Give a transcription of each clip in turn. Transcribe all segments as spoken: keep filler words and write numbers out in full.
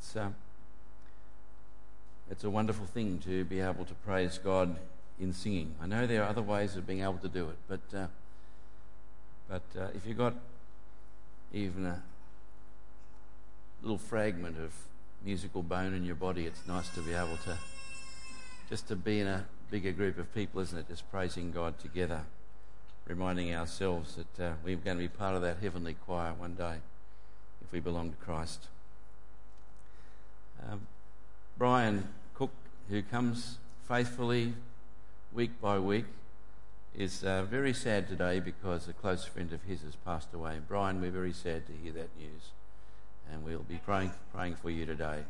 It's uh, it's a wonderful thing to be able to praise God in singing. I know there are other ways of being able to do it, but uh, but uh, if you've got even a little fragment of musical bone in your body, it's nice to be able to just to be in a bigger group of people, isn't it? Just praising God together, reminding ourselves that uh, we're going to be part of that heavenly choir one day if we belong to Christ. Um, Brian Cook, who comes faithfully week by week, is uh, very sad today because a close friend of his has passed away. Brian, we're very sad to hear that news, and we'll be praying praying for you today.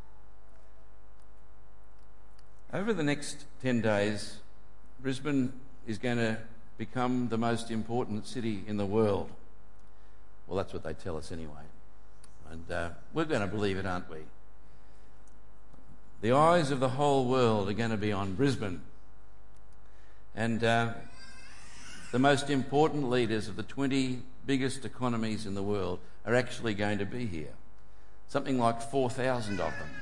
Over the next ten days, Brisbane is going to become the most important city in the world. Well, that's what they tell us anyway. And uh, we're going to believe it, aren't we? The eyes of the whole world are going to be on Brisbane. And uh, the most important leaders of the twenty biggest economies in the world are actually going to be here. Something like four thousand of them.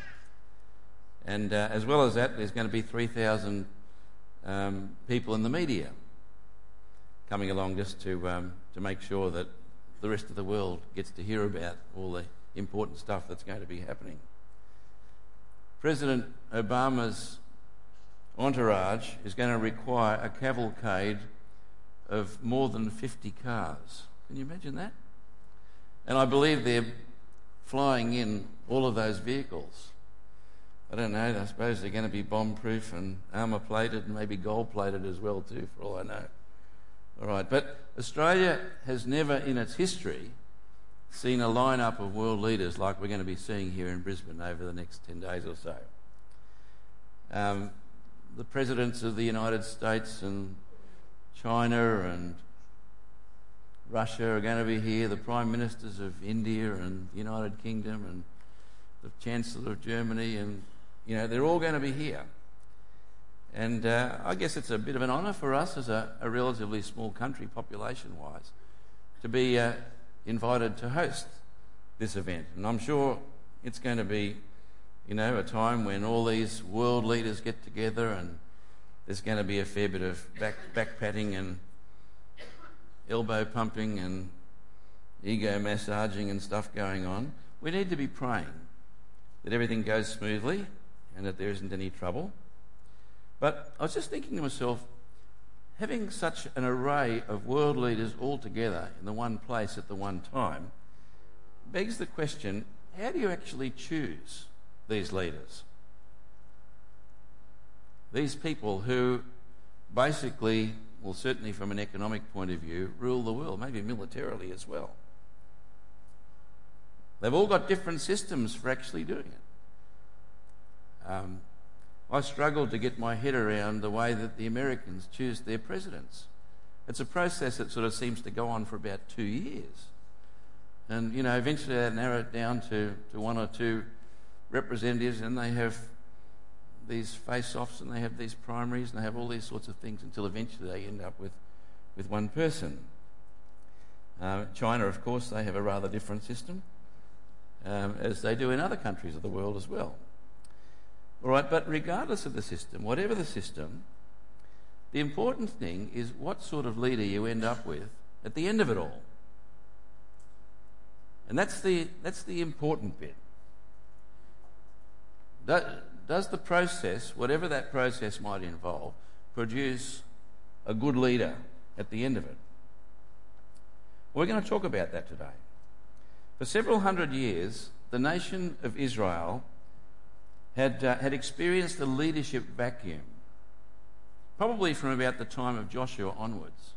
And uh, as well as that, there's going to be three thousand um, people in the media coming along just to um, to make sure that the rest of the world gets to hear about all the important stuff that's going to be happening. President Obama's entourage is going to require a cavalcade of more than fifty cars. Can you imagine that? And I believe they're flying in all of those vehicles. I don't know, I suppose they're going to be bomb-proof and armour-plated and maybe gold-plated as well too, for all I know. All right, but Australia has never in its history seen a lineup of world leaders like we're going to be seeing here in Brisbane over the next ten days or so. Um, the presidents of the United States and China and Russia are going to be here, the prime ministers of India and the United Kingdom and the Chancellor of Germany, and you know, they're all going to be here. And uh, I guess it's a bit of an honour for us as a, a relatively small country population-wise to be uh, invited to host this event. And I'm sure it's going to be, you know, a time when all these world leaders get together and there's going to be a fair bit of back, back-patting and elbow pumping and ego massaging and stuff going on. We need to be praying that everything goes smoothly and that there isn't any trouble. But I was just thinking to myself, having such an array of world leaders all together in the one place at the one time begs the question, how do you actually choose these leaders? These people who basically, well, certainly from an economic point of view, rule the world, maybe militarily as well. They've all got different systems for actually doing it. Um, I struggled to get my head around the way that the Americans choose their presidents. It's a process that sort of seems to go on for about two years. And, you know, eventually they narrow it down to, to one or two representatives, and they have these face-offs and they have these primaries and they have all these sorts of things until eventually they end up with, with one person. Uh, China, of course, they have a rather different system, um, as they do in other countries of the world as well. All right, but regardless of the system, whatever the system, the important thing is what sort of leader you end up with at the end of it all. And that's the, that's the important bit. Does, does the process, whatever that process might involve, produce a good leader at the end of it? We're going to talk about that today. For several hundred years, the nation of Israel had, uh, had experienced a leadership vacuum, probably from about the time of Joshua onwards.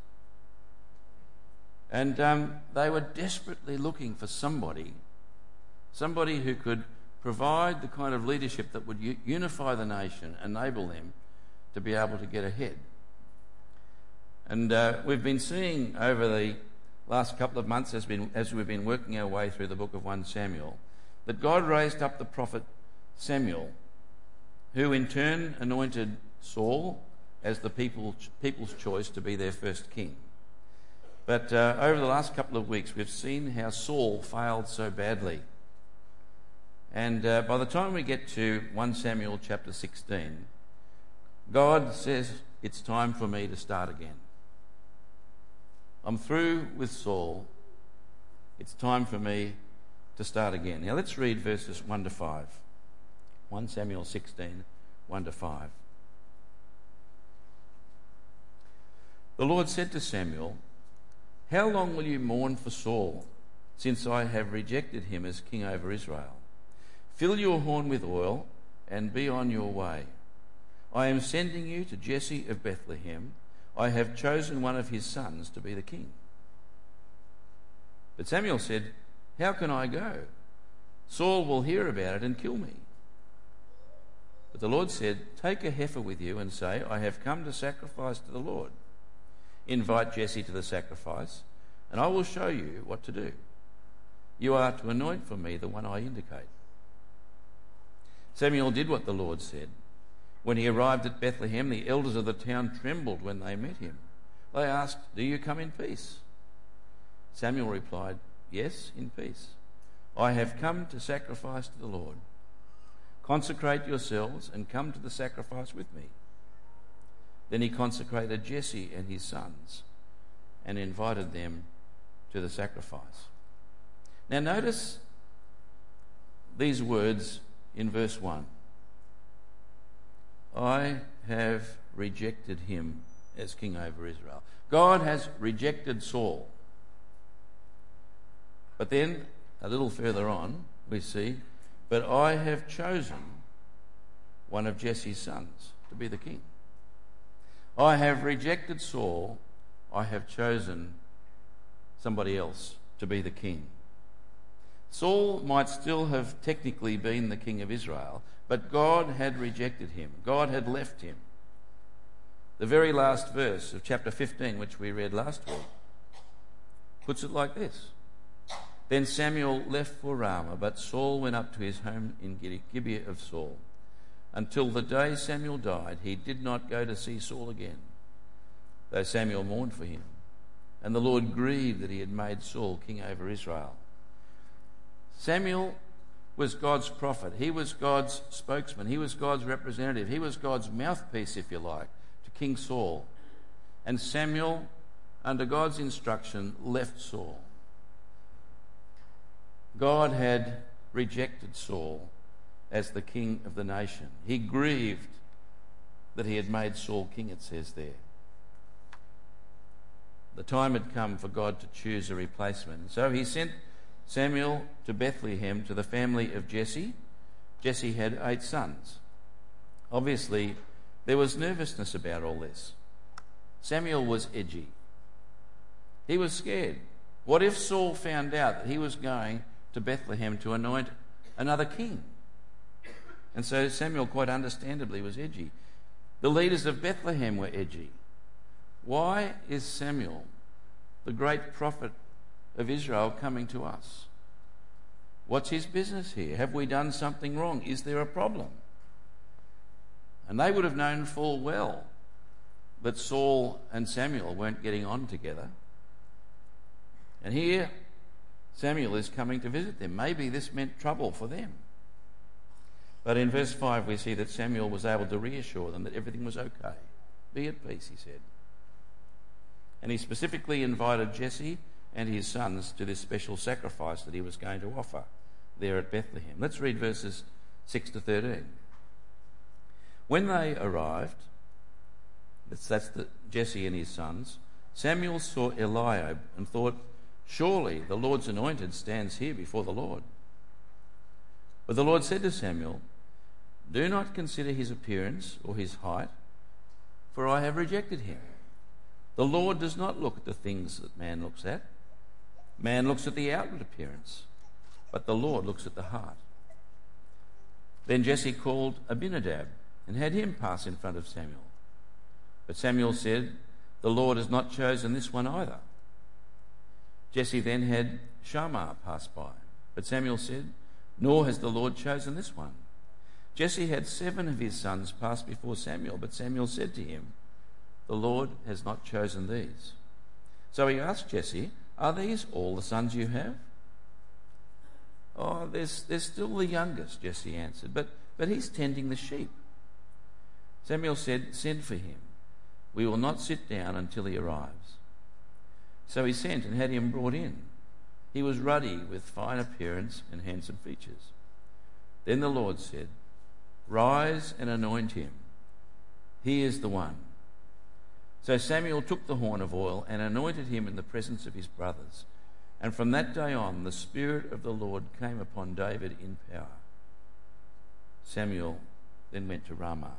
And um, they were desperately looking for somebody, somebody who could provide the kind of leadership that would u- unify the nation, enable them to be able to get ahead. And uh, we've been seeing over the last couple of months, as, been, as we've been working our way through the book of First Samuel, that God raised up the prophet Samuel, who in turn anointed Saul as the people, people's choice to be their first king. But uh, over the last couple of weeks, we've seen how Saul failed so badly. And uh, by the time we get to First Samuel chapter sixteen, God says, it's time for me to start again. I'm through with Saul. It's time for me to start again. Now let's read verses one to five. First Samuel sixteen, one to five. The Lord said to Samuel, "How long will you mourn for Saul, since I have rejected him as king over Israel? Fill your horn with oil and be on your way. I am sending you to Jesse of Bethlehem. I have chosen one of his sons to be the king." But Samuel said, "How can I go? Saul will hear about it and kill me." But the Lord said, "Take a heifer with you and say, 'I have come to sacrifice to the Lord.' Invite Jesse to the sacrifice, and I will show you what to do. You are to anoint for me the one I indicate." Samuel did what the Lord said. When he arrived at Bethlehem, the elders of the town trembled when they met him. They asked, "Do you come in peace?" Samuel replied, "Yes, in peace. I have come to sacrifice to the Lord. Consecrate yourselves and come to the sacrifice with me." Then he consecrated Jesse and his sons and invited them to the sacrifice. Now notice these words in verse one. I have rejected him as king over Israel. God has rejected Saul. But then, a little further on, we see, "But I have chosen one of Jesse's sons to be the king." I have rejected Saul. I have chosen somebody else to be the king. Saul might still have technically been the king of Israel, but God had rejected him. God had left him. The very last verse of chapter fifteen, which we read last week, puts it like this. "Then Samuel left for Ramah, but Saul went up to his home in Gibeah of Saul. Until the day Samuel died, he did not go to see Saul again, though Samuel mourned for him. And the Lord grieved that he had made Saul king over Israel." Samuel was God's prophet. He was God's spokesman. He was God's representative. He was God's mouthpiece, if you like, to King Saul. And Samuel, under God's instruction, left Saul. God had rejected Saul as the king of the nation. He grieved that he had made Saul king, it says there. The time had come for God to choose a replacement. So he sent Samuel to Bethlehem to the family of Jesse. Jesse had eight sons. Obviously, there was nervousness about all this. Samuel was edgy. He was scared. What if Saul found out that he was going to Bethlehem to anoint another king? And so Samuel, quite understandably, was edgy. The leaders of Bethlehem were edgy. Why is Samuel, the great prophet of Israel, coming to us? What's his business here? Have we done something wrong? Is there a problem? And they would have known full well that Saul and Samuel weren't getting on together. And here Samuel is coming to visit them. Maybe this meant trouble for them. But in verse five we see that Samuel was able to reassure them that everything was okay. Be at peace, he said. And he specifically invited Jesse and his sons to this special sacrifice that he was going to offer there at Bethlehem. Let's read verses six to thirteen. When they arrived, that's, that's the, Jesse and his sons, Samuel saw Eliab and thought, "Surely the Lord's anointed stands here before the Lord." But the Lord said to Samuel, "Do not consider his appearance or his height, for I have rejected him. The Lord does not look at the things that man looks at. Man looks at the outward appearance, but the Lord looks at the heart." Then Jesse called Abinadab and had him pass in front of Samuel. But Samuel said, "The Lord has not chosen this one either." Jesse then had Shammah pass by. But Samuel said, "Nor has the Lord chosen this one." Jesse had seven of his sons pass before Samuel, but Samuel said to him, "The Lord has not chosen these." So he asked Jesse, "Are these all the sons you have?" "Oh, there's, there's still the youngest," Jesse answered, but, but he's tending the sheep. Samuel said, "Send for him. We will not sit down until he arrives." So he sent and had him brought in. He was ruddy, with fine appearance and handsome features. Then the Lord said, "Rise and anoint him. He is the one." So Samuel took the horn of oil and anointed him in the presence of his brothers. And from that day on, the Spirit of the Lord came upon David in power. Samuel then went to Ramah.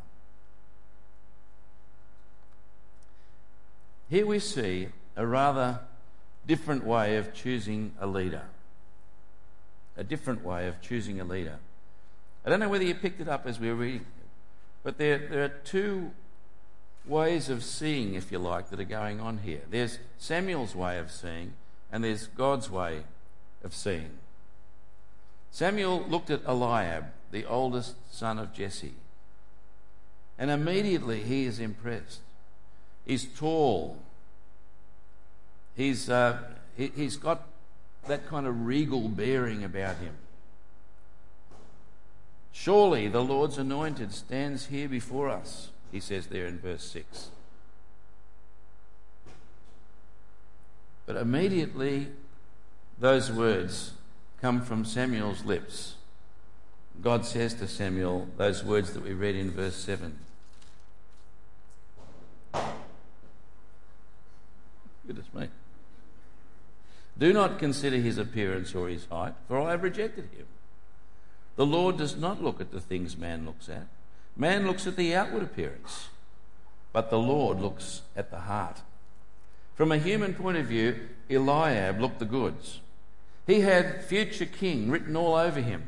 Here we see a rather different way of choosing a leader. A different way of choosing a leader. I don't know whether you picked it up as we were reading it, but there, there are two ways of seeing, if you like, that are going on here. There's Samuel's way of seeing, and there's God's way of seeing. Samuel looked at Eliab, the oldest son of Jesse, and immediately he is impressed. He's tall. He's, uh, he, he's got that kind of regal bearing about him. "Surely the Lord's anointed stands here before us," he says there in verse six. But immediately those words come from Samuel's lips. God says to Samuel those words that we read in verse seven. Goodness me. "Do not consider his appearance or his height, for I have rejected him. The Lord does not look at the things man looks at. Man looks at the outward appearance, but the Lord looks at the heart." From a human point of view, Eliab looked the goods. He had future king written all over him.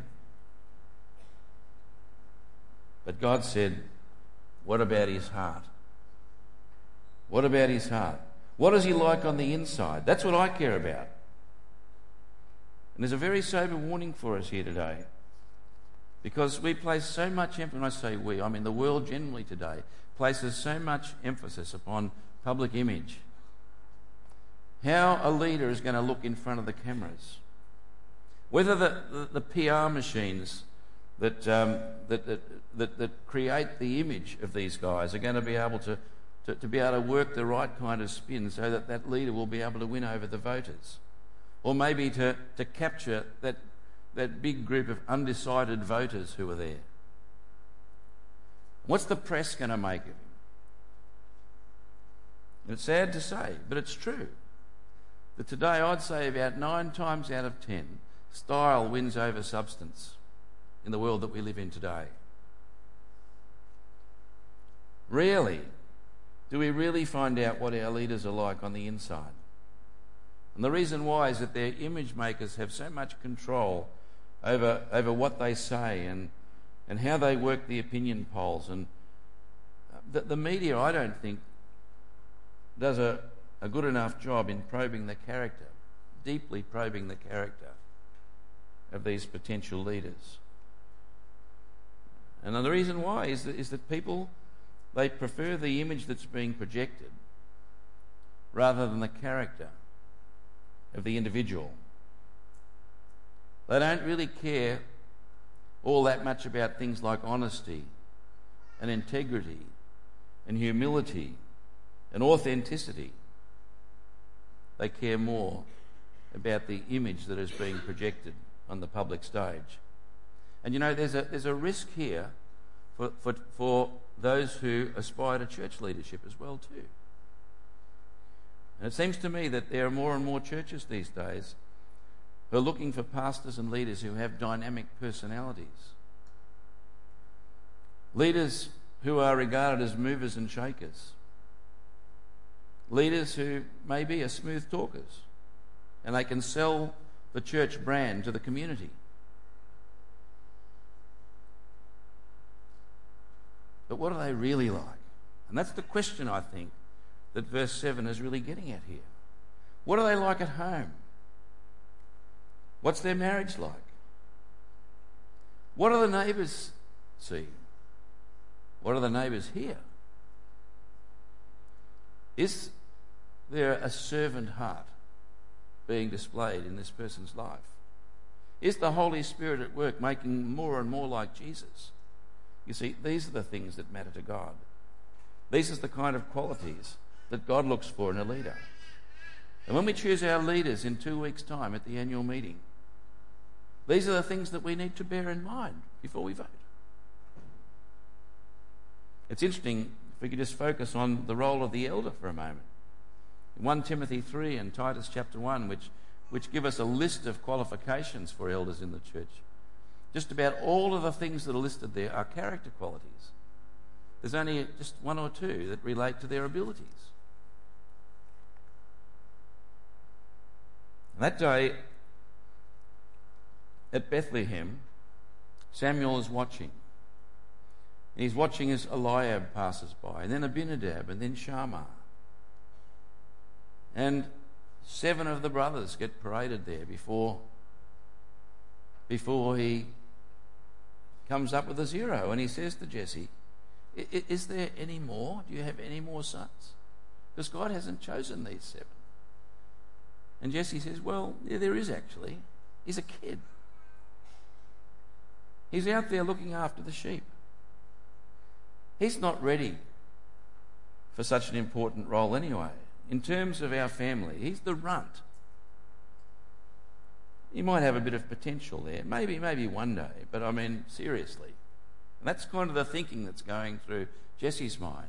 But God said, "What about his heart? What about his heart? What is he like on the inside? That's what I care about." And there's a very sober warning for us here today, because we place so much emphasis, when I say we, I mean the world generally today, places so much emphasis upon public image. How a leader is going to look in front of the cameras. Whether the, the, the P R machines that, um, that, that, that, that create the image of these guys are going to be able to, to, to be able to work the right kind of spin so that that leader will be able to win over the voters. Or maybe to, to capture that, that big group of undecided voters who are there. What's the press going to make of him? It's sad to say, but it's true, that today I'd say about nine times out of ten, style wins over substance in the world that we live in today. Rarely do we really find out what our leaders are like on the inside. And the reason why is that their image makers have so much control over, over what they say and, and how they work the opinion polls. And the, the media, I don't think, does a, a good enough job in probing the character, deeply probing the character of these potential leaders. And the reason why is that, is that people, they prefer the image that's being projected rather than the character of the individual. They don't really care all that much about things like honesty and integrity and humility and authenticity. They care more about the image that is being projected on the public stage. And you know, there's a there's a risk here for, for, for those who aspire to church leadership as well too. And it seems to me that there are more and more churches these days who are looking for pastors and leaders who have dynamic personalities. Leaders who are regarded as movers and shakers. Leaders who maybe are smooth talkers and they can sell the church brand to the community. But what are they really like? And that's the question, I think, that verse seven is really getting at here. What are they like at home? What's their marriage like? What do the neighbours see? What do the neighbours hear? Is there a servant heart being displayed in this person's life? Is the Holy Spirit at work making more and more like Jesus? You see, these are the things that matter to God. These are the kind of qualities that God looks for in a leader. And when we choose our leaders in two weeks' time at the annual meeting, these are the things that we need to bear in mind before we vote. It's interesting if we could just focus on the role of the elder for a moment. In First Timothy three and Titus chapter one, which, which give us a list of qualifications for elders in the church, just about all of the things that are listed there are character qualities. There's only just one or two that relate to their abilities. And that day at Bethlehem, Samuel is watching. And he's watching as Eliab passes by, and then Abinadab, and then Shammah. And seven of the brothers get paraded there before, before he comes up with a zero. And he says to Jesse, is there any more? Do you have any more sons? Because God hasn't chosen these seven. And Jesse says, well, yeah, there is actually. He's a kid. He's out there looking after the sheep. He's not ready for such an important role anyway. In terms of our family, he's the runt. He might have a bit of potential there. Maybe, maybe one day. But I mean, seriously. And that's kind of the thinking that's going through Jesse's mind.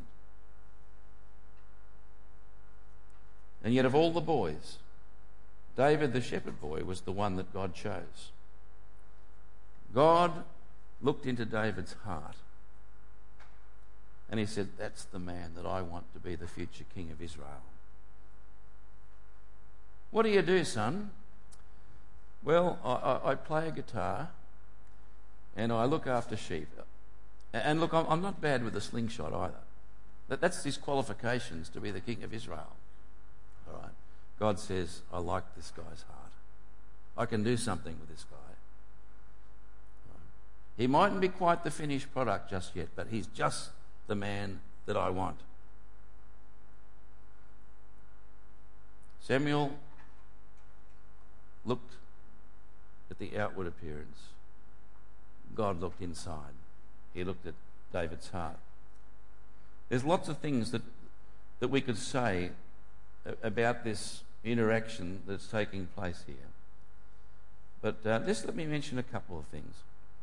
And yet of all the boys, David, the shepherd boy, was the one that God chose. God looked into David's heart and he said, that's the man that I want to be the future king of Israel. What do you do, son? Well, I, I, I play a guitar and I look after sheep. And look, I'm, I'm not bad with a slingshot either. That, that's his qualifications to be the king of Israel. All right. God says, I like this guy's heart. I can do something with this guy. He mightn't be quite the finished product just yet, but he's just the man that I want. Samuel looked at the outward appearance. God looked inside. He looked at David's heart. There's lots of things that, that we could say about this interaction that's taking place here. But uh, just let me mention a couple of things.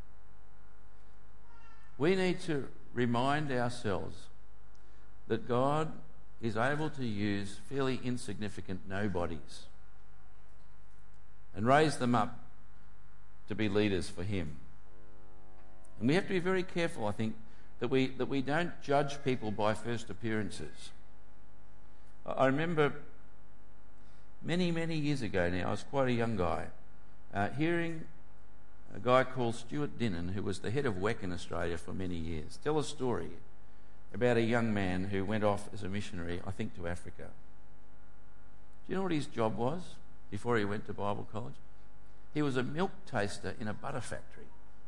We need to remind ourselves that God is able to use fairly insignificant nobodies and raise them up to be leaders for him. And we have to be very careful, I think, that we that we don't judge people by first appearances. I remember many, many years ago now, I was quite a young guy, uh, hearing a guy called Stuart Dinnan, who was the head of W E C in Australia for many years, tell a story about a young man who went off as a missionary, I think to Africa. Do you know what his job was before he went to Bible college? He was a milk taster in a butter factory.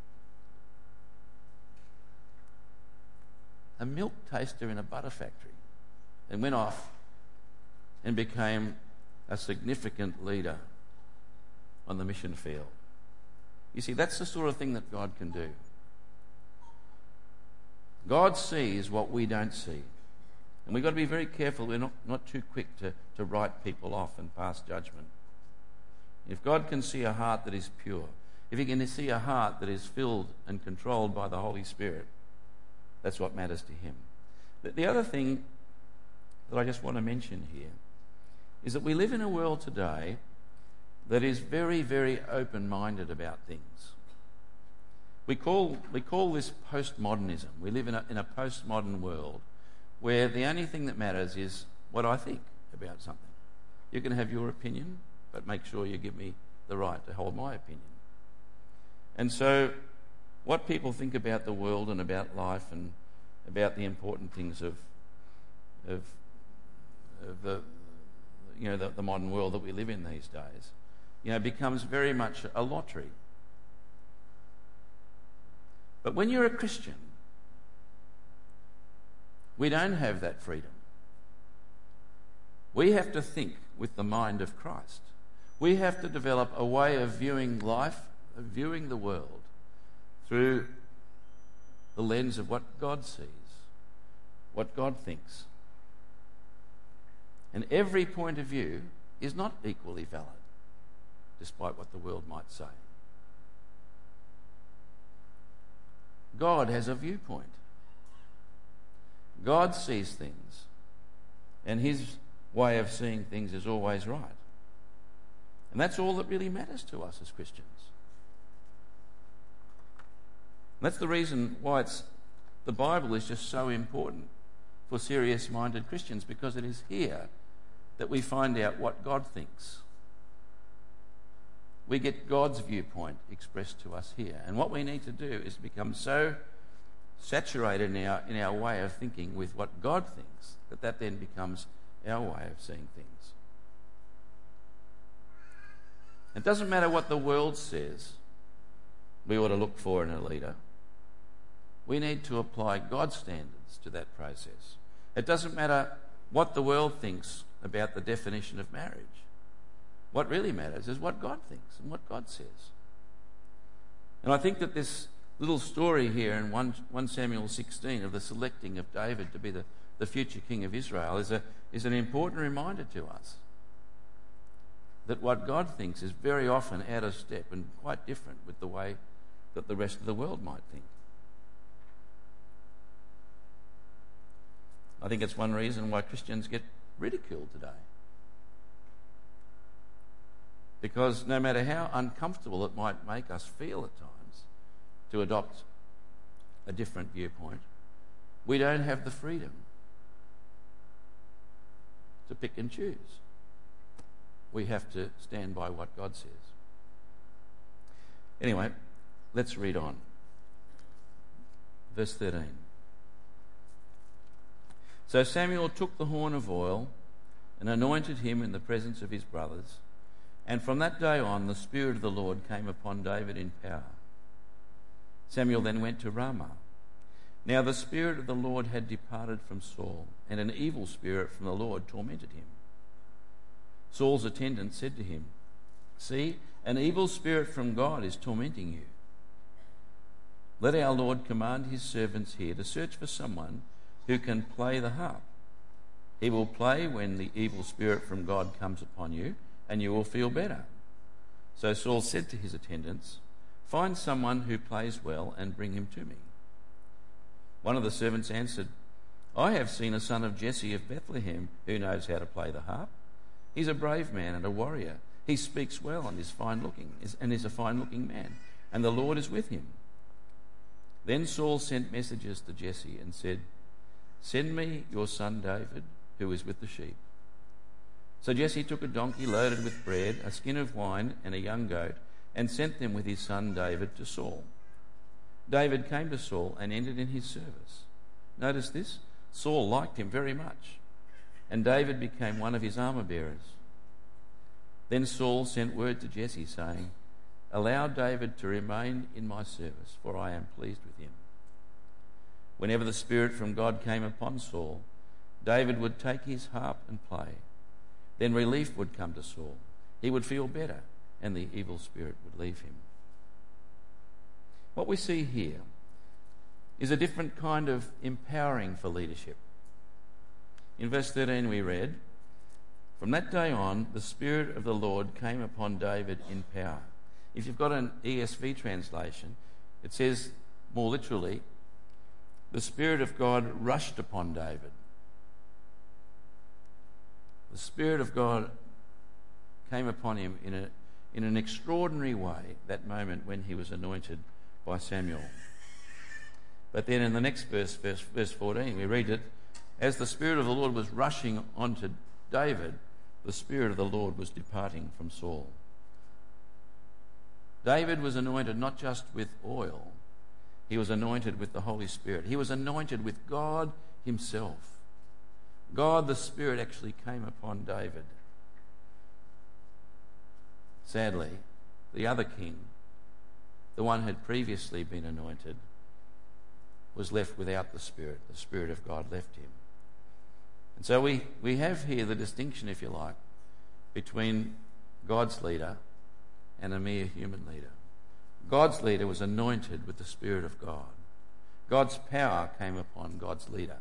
A milk taster in a butter factory. And went off and became a significant leader on the mission field. You see, that's the sort of thing that God can do. God sees what we don't see. And we've got to be very careful we're not, not too quick to, to write people off and pass judgment. If God can see a heart that is pure, if he can see a heart that is filled and controlled by the Holy Spirit, that's what matters to him. But the other thing that I just want to mention here is that we live in a world today that is very, very open-minded about things. We call we call this postmodernism. We live in a, in a postmodern world where the only thing that matters is what I think about something. You can have your opinion, but make sure you give me the right to hold my opinion. And so what people think about the world and about life and about the important things of of, of the you know the, the modern world that we live in these days, you know, becomes very much a lottery. But when you're a Christian, we don't have that freedom. We have to think with the mind of Christ. We have to develop a way of viewing life of viewing the world through the lens of what God sees, what God thinks. And every point of view is not equally valid, despite what the world might say. God has a viewpoint. God sees things, and his way of seeing things is always right. And that's all that really matters to us as Christians. And that's the reason why it's, the Bible is just so important for serious-minded Christians, because it is here that we find out what God thinks. We get God's viewpoint expressed to us here. And what we need to do is become so saturated in our, in our way of thinking with what God thinks that that then becomes our way of seeing things. It doesn't matter what the world says we ought to look for in a leader. We need to apply God's standards to that process. It doesn't matter what the world thinks about the definition of marriage. What really matters is what God thinks and what God says. And I think that this little story here in First Samuel sixteen of the selecting of David to be the, the future king of Israel is, a, is an important reminder to us that what God thinks is very often out of step and quite different with the way that the rest of the world might think. I think it's one reason why Christians get ridiculed today. Because no matter how uncomfortable it might make us feel at times to adopt a different viewpoint, we don't have the freedom to pick and choose. We have to stand by what God says. Anyway, let's read on. Verse thirteen. So Samuel took the horn of oil and anointed him in the presence of his brothers. And from that day on, the Spirit of the Lord came upon David in power. Samuel then went to Ramah. Now the Spirit of the Lord had departed from Saul, and an evil spirit from the Lord tormented him. Saul's attendant said to him, "See, an evil spirit from God is tormenting you. Let our Lord command his servants here to search for someone who can play the harp. He will play when the evil spirit from God comes upon you, and you will feel better." So Saul said to his attendants, "Find someone who plays well and bring him to me." One of the servants answered, "I have seen a son of Jesse of Bethlehem who knows how to play the harp. He's a brave man and a warrior. He speaks well and is fine looking, and is a fine-looking man, and the Lord is with him." Then Saul sent messengers to Jesse and said, "Send me your son David, who is with the sheep." So Jesse took a donkey loaded with bread, a skin of wine, and a young goat, and sent them with his son David to Saul. David came to Saul and entered in his service. Notice this: Saul liked him very much, and David became one of his armor-bearers. Then Saul sent word to Jesse, saying, "Allow David to remain in my service, for I am pleased with him." Whenever the Spirit from God came upon Saul, David would take his harp and play. Then relief would come to Saul. He would feel better, and the evil spirit would leave him. What we see here is a different kind of empowering for leadership. In verse thirteen we read, "From that day on, the Spirit of the Lord came upon David in power." If you've got an E S V translation, it says more literally, "The Spirit of God rushed upon David." The Spirit of God came upon him in a in an extraordinary way that moment when he was anointed by Samuel. But then in the next verse, verse, verse fourteen, we read it, "As the Spirit of the Lord was rushing onto David, the Spirit of the Lord was departing from Saul." David was anointed not just with oil, he was anointed with the Holy Spirit. He was anointed with God himself. God the Spirit actually came upon David. Sadly, the other king, the one who had previously been anointed, was left without the Spirit. The Spirit of God left him. And so we, we have here the distinction, if you like, between God's leader and a mere human leader. God's leader was anointed with the Spirit of God. God's power came upon God's leader.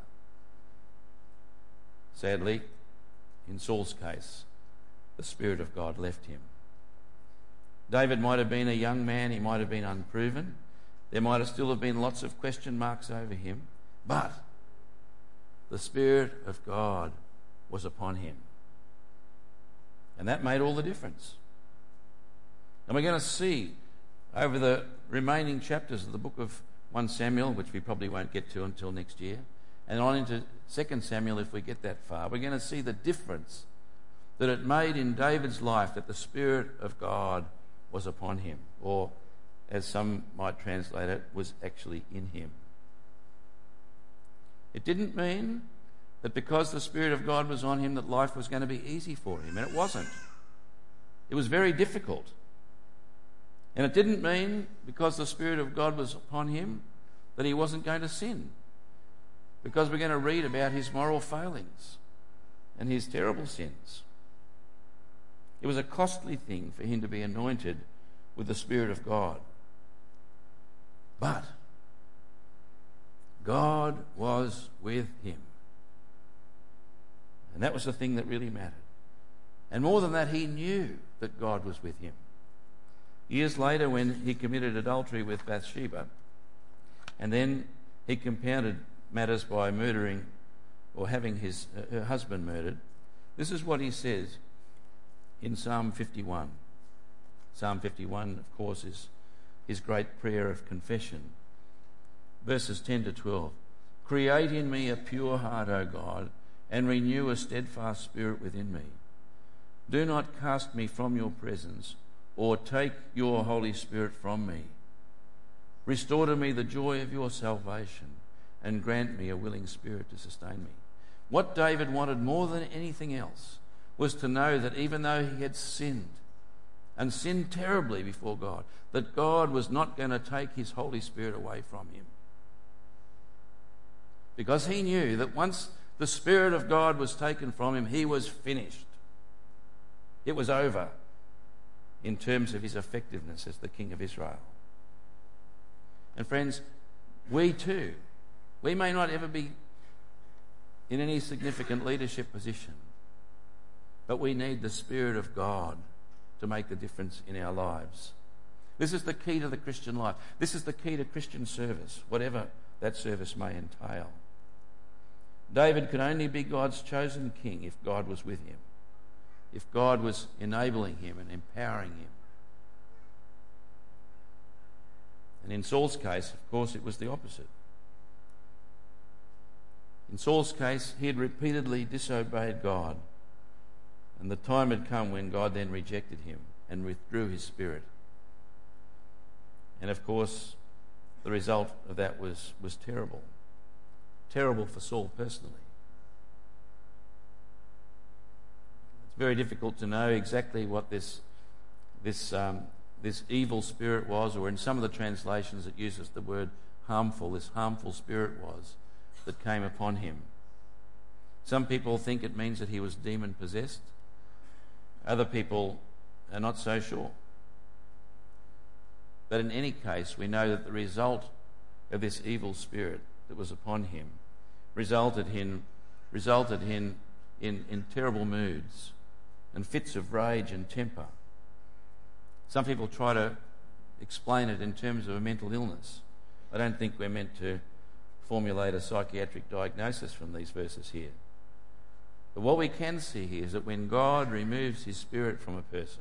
Sadly, in Saul's case, the Spirit of God left him. David might have been a young man, he might have been unproven, there might have still have been lots of question marks over him, but the Spirit of God was upon him. And that made all the difference. And we're going to see over the remaining chapters of the book of First Samuel, which we probably won't get to until next year, and on into Second Samuel if we get that far, we're going to see the difference that it made in David's life that the Spirit of God was upon him, or as some might translate it, was actually in him. It didn't mean that because the Spirit of God was on him that life was going to be easy for him, and it wasn't. It was very difficult. And it didn't mean because the Spirit of God was upon him that he wasn't going to sin, because we're going to read about his moral failings and his terrible sins. It was a costly thing for him to be anointed with the Spirit of God. But God was with him. And that was the thing that really mattered. And more than that, he knew that God was with him. Years later, when he committed adultery with Bathsheba, and then he compounded matters by murdering or having his uh, her husband murdered, this is what he says in Psalm fifty-one. Psalm fifty-one, of course, is his great prayer of confession. Verses ten to twelve. Create in me a pure heart, O God, and renew a steadfast spirit within me. Do not cast me from your presence, or take your Holy Spirit from me. Restore to me the joy of your salvation, and grant me a willing spirit to sustain me. What David wanted more than anything else was to know that even though he had sinned, and sinned terribly before God, that God was not going to take his Holy Spirit away from him. Because he knew that once the Spirit of God was taken from him, he was finished. It was over in terms of his effectiveness as the King of Israel. And friends, we too, we may not ever be in any significant leadership position, but we need the Spirit of God to make the difference in our lives. This is the key to the Christian life. This is the key to Christian service, whatever that service may entail. David could only be God's chosen king if God was with him, if God was enabling him and empowering him. And in Saul's case, of course, it was the opposite. In Saul's case, he had repeatedly disobeyed God, and the time had come when God then rejected him and withdrew his spirit. And of course, the result of that was, was terrible. Terrible for Saul personally. It's very difficult to know exactly what this this um, this evil spirit was, or in some of the translations it uses the word harmful, this harmful spirit was that came upon him. Some people think it means that he was demon-possessed. Other people are not so sure. But in any case, we know that the result of this evil spirit that was upon him resulted in resulted in, in, in terrible moods and fits of rage and temper. Some people try to explain it in terms of a mental illness. I don't think we're meant to formulate a psychiatric diagnosis from these verses here. But what we can see here is that when God removes his spirit from a person,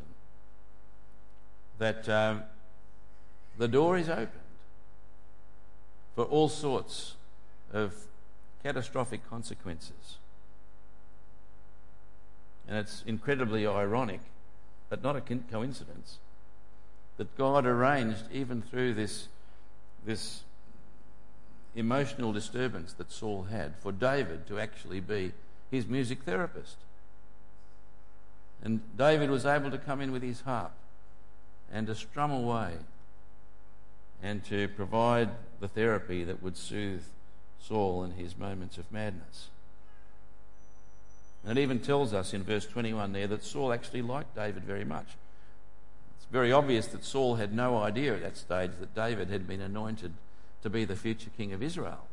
that um, the door is opened for all sorts of catastrophic consequences. And it's incredibly ironic, but not a coincidence, that God arranged, even through this, this emotional disturbance that Saul had, for David to actually be his music therapist. And David was able to come in with his harp and to strum away and to provide the therapy that would soothe Saul in his moments of madness. And it even tells us in verse twenty-one there that Saul actually liked David very much. It's very obvious that Saul had no idea at that stage that David had been anointed to be the future king of Israel.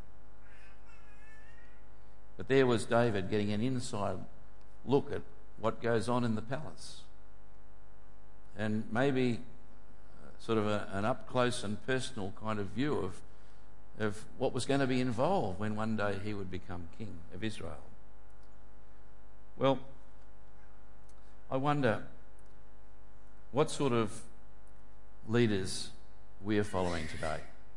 But there was David getting an inside look at what goes on in the palace. And maybe uh, sort of a, an up-close and personal kind of view of, of what was going to be involved when one day he would become king of Israel. Well, I wonder what sort of leaders we are following today.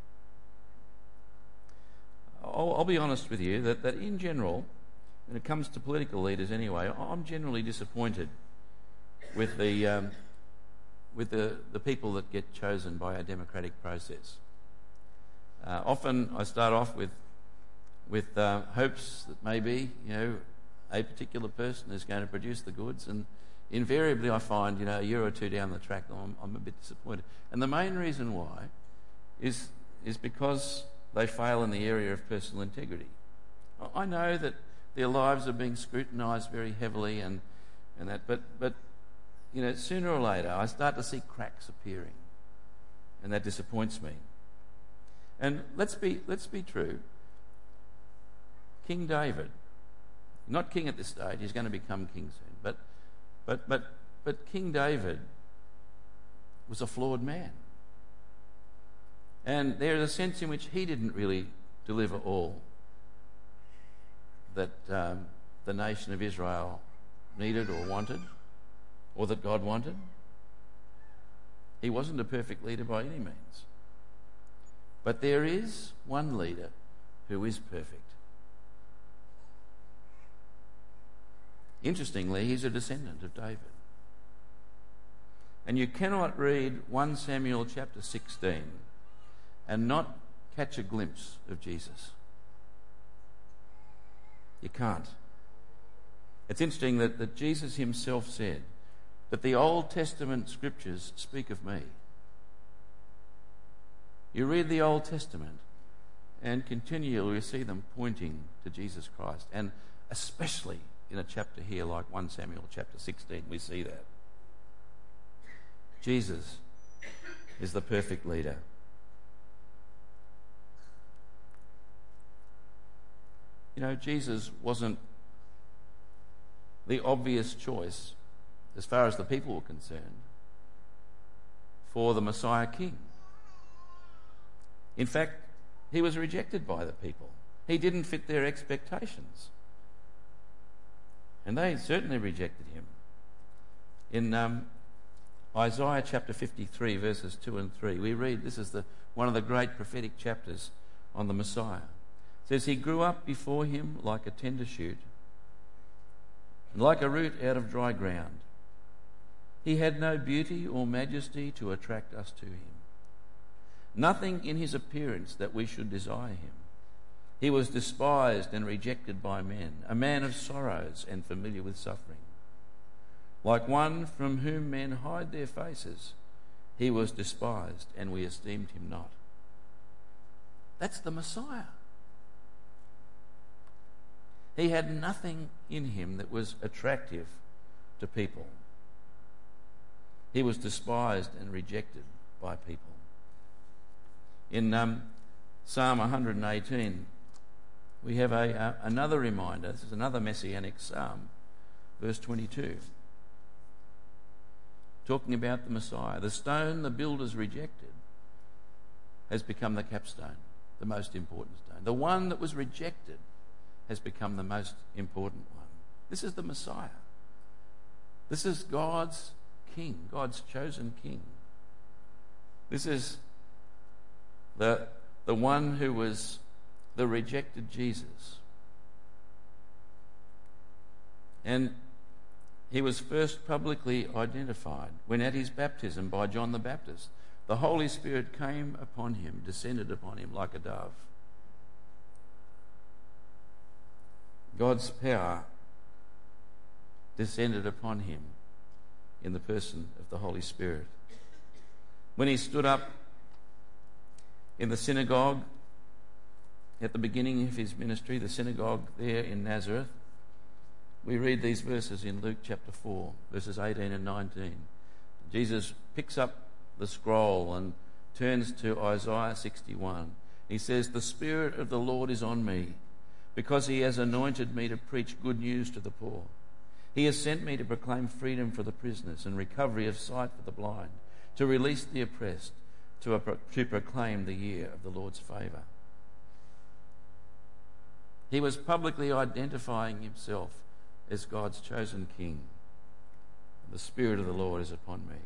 I'll, I'll be honest with you that, that in general, when it comes to political leaders anyway, I'm generally disappointed with the um, with the, the people that get chosen by a democratic process. Uh, often I start off with with uh, hopes that maybe, you know, a particular person is going to produce the goods, and invariably I find, you know, a year or two down the track, I'm, I'm a bit disappointed. And the main reason why is is because they fail in the area of personal integrity. I know that their lives are being scrutinised very heavily and, and that, but, but you know, sooner or later I start to see cracks appearing, and that disappoints me. And let's be let's be true. King David, not king at this stage, he's going to become king soon, but but but but King David was a flawed man. And there is a sense in which he didn't really deliver all that um, the nation of Israel needed or wanted, or that God wanted. He wasn't a perfect leader by any means. But there is one leader who is perfect. Interestingly, he's a descendant of David. And you cannot read First Samuel chapter sixteen and not catch a glimpse of Jesus. You can't. It's interesting that, that Jesus himself said that the Old Testament scriptures speak of me. You read the Old Testament and continually see them pointing to Jesus Christ. And especially in a chapter here like First Samuel chapter sixteen, we see that. Jesus is the perfect leader. You know, Jesus wasn't the obvious choice, as far as the people were concerned, for the Messiah King. In fact, he was rejected by the people. He didn't fit their expectations. And they certainly rejected him. In um, Isaiah chapter fifty-three, verses two and three, we read, this is the one of the great prophetic chapters on the Messiah. It says, he grew up before him like a tender shoot, and like a root out of dry ground. He had no beauty or majesty to attract us to him. Nothing in his appearance that we should desire him. He was despised and rejected by men, a man of sorrows and familiar with suffering. Like one from whom men hide their faces, he was despised and we esteemed him not. That's the Messiah. He had nothing in him that was attractive to people. He was despised and rejected by people. In um, Psalm one eighteen, we have a, a, another reminder. This is another messianic psalm, verse twenty-two, talking about the Messiah. The stone the builders rejected has become the capstone, the most important stone. The one that was rejected has become the most important one. This is the Messiah. This is God's King, God's chosen King. This is the, the one who was the rejected Jesus. And he was first publicly identified when at his baptism by John the Baptist, the Holy Spirit came upon him, descended upon him like a dove. God's power descended upon him in the person of the Holy Spirit. When he stood up in the synagogue at the beginning of his ministry, the synagogue there in Nazareth, we read these verses in Luke chapter four, verses eighteen and nineteen. Jesus picks up the scroll and turns to Isaiah sixty-one. He says, "The Spirit of the Lord is on me, because he has anointed me to preach good news to the poor. He has sent me to proclaim freedom for the prisoners and recovery of sight for the blind, to release the oppressed, to, to proclaim the year of the Lord's favour." He was publicly identifying himself as God's chosen king. "The Spirit of the Lord is upon me."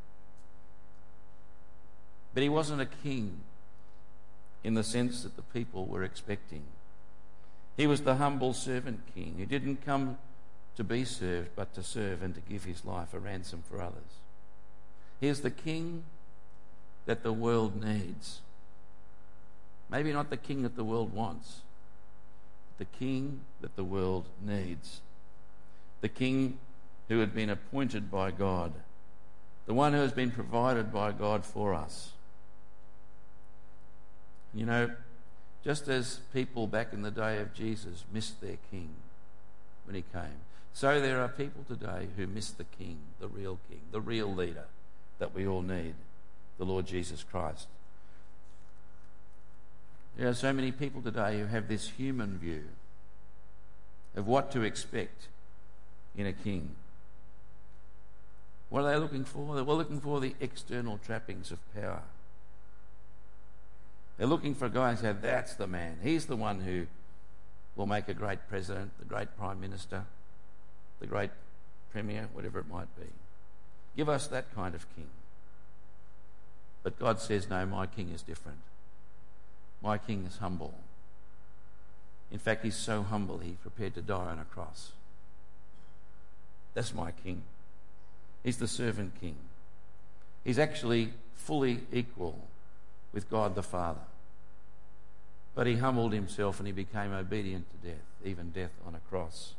But he wasn't a king in the sense that the people were expecting. He was the humble servant king who didn't come to be served, but to serve and to give his life a ransom for others. He is the king that the world needs. Maybe not the king that the world wants, the king that the world needs. The king who had been appointed by God, the one who has been provided by God for us. You know, just as people back in the day of Jesus missed their king when he came, so there are people today who miss the king, the real king, the real leader that we all need, the Lord Jesus Christ. There are so many people today who have this human view of what to expect in a king. What are they looking for? They're looking for the external trappings of power. They're looking for a guy and say, "That's the man. He's the one who will make a great president, the great prime minister, the great premier," whatever it might be. Give us that kind of king. But God says, "No, my king is different. My king is humble. In fact, he's so humble, he's prepared to die on a cross. That's my king. He's the servant king. He's actually fully equal with God the Father. But he humbled himself and he became obedient to death, even death on a cross.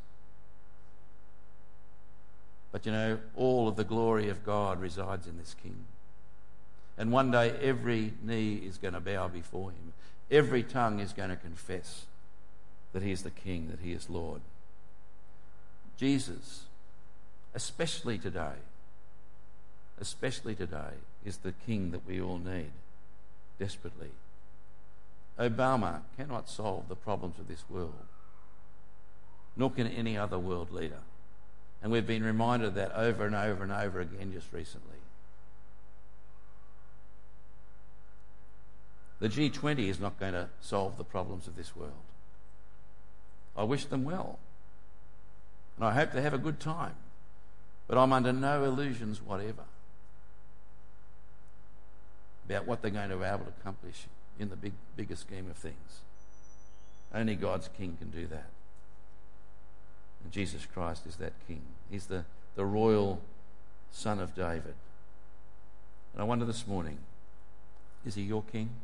But you know, all of the glory of God resides in this king. And one day every knee is going to bow before him. Every tongue is going to confess that he is the king, that he is Lord. Jesus, especially today, especially today, is the king that we all need desperately. Obama cannot solve the problems of this world, nor can any other world leader. And we've been reminded of that over and over and over again just recently. The G twenty is not going to solve the problems of this world. I wish them well, and I hope they have a good time, but I'm under no illusions whatever about what they're going to be able to accomplish in the big, bigger scheme of things. Only God's king can do that. And Jesus Christ is that king. He's the, the royal son of David. And I wonder this morning, is he your king?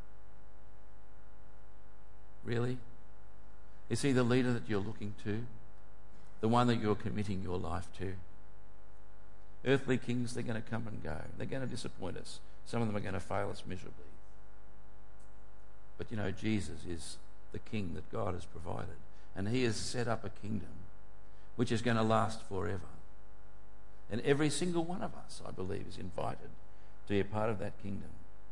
Really? Is he the leader that you're looking to? The one that you're committing your life to? Earthly kings, they're going to come and go. They're going to disappoint us. Some of them are going to fail us miserably. But you know, Jesus is the king that God has provided. And he has set up a kingdom which is going to last forever. And every single one of us, I believe, is invited to be a part of that kingdom.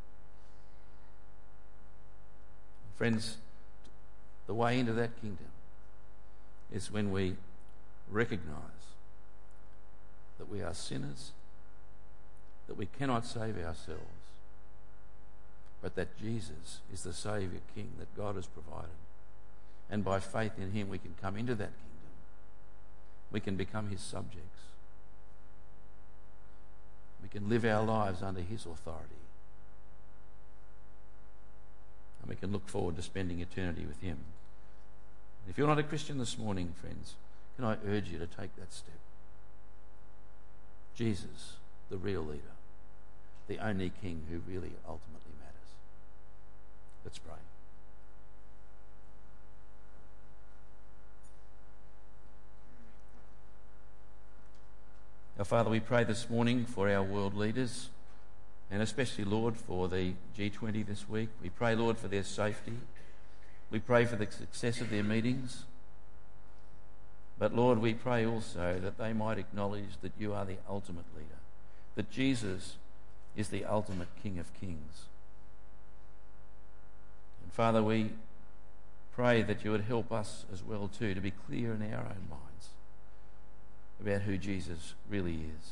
Friends, the way into that kingdom is when we recognize that we are sinners, that we cannot save ourselves, but that Jesus is the Saviour King that God has provided. And by faith in him we can come into that kingdom. We can become his subjects. We can live our lives under his authority. And we can look forward to spending eternity with him. If you're not a Christian this morning, friends, can I urge you to take that step? Jesus, the real leader, the only king who really ultimately matters. Let's pray. Our Father, we pray this morning for our world leaders, and especially, Lord, for the G twenty this week. We pray, Lord, for their safety. We pray for the success of their meetings. But, Lord, we pray also that they might acknowledge that you are the ultimate leader, that Jesus is the ultimate King of Kings. And Father, we pray that you would help us as well too to be clear in our own minds about who Jesus really is.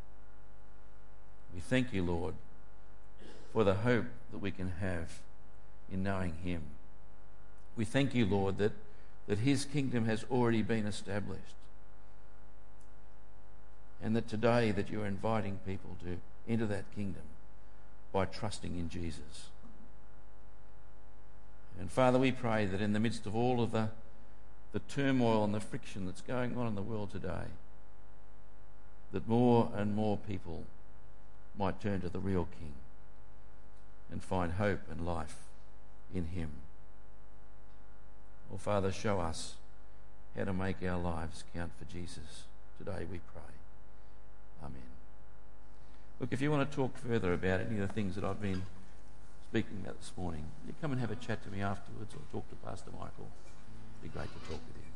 We thank you, Lord, for the hope that we can have in knowing him. We thank you, Lord, that, that his kingdom has already been established, and that today that you're inviting people to enter that kingdom by trusting in Jesus. And Father, we pray that in the midst of all of the, the turmoil and the friction that's going on in the world today, that more and more people might turn to the real King and find hope and life in him. Oh, Father, show us how to make our lives count for Jesus today, we pray. Amen. Look, if you want to talk further about any of the things that I've been speaking about this morning, you come and have a chat to me afterwards or talk to Pastor Michael. It'd be great to talk with you.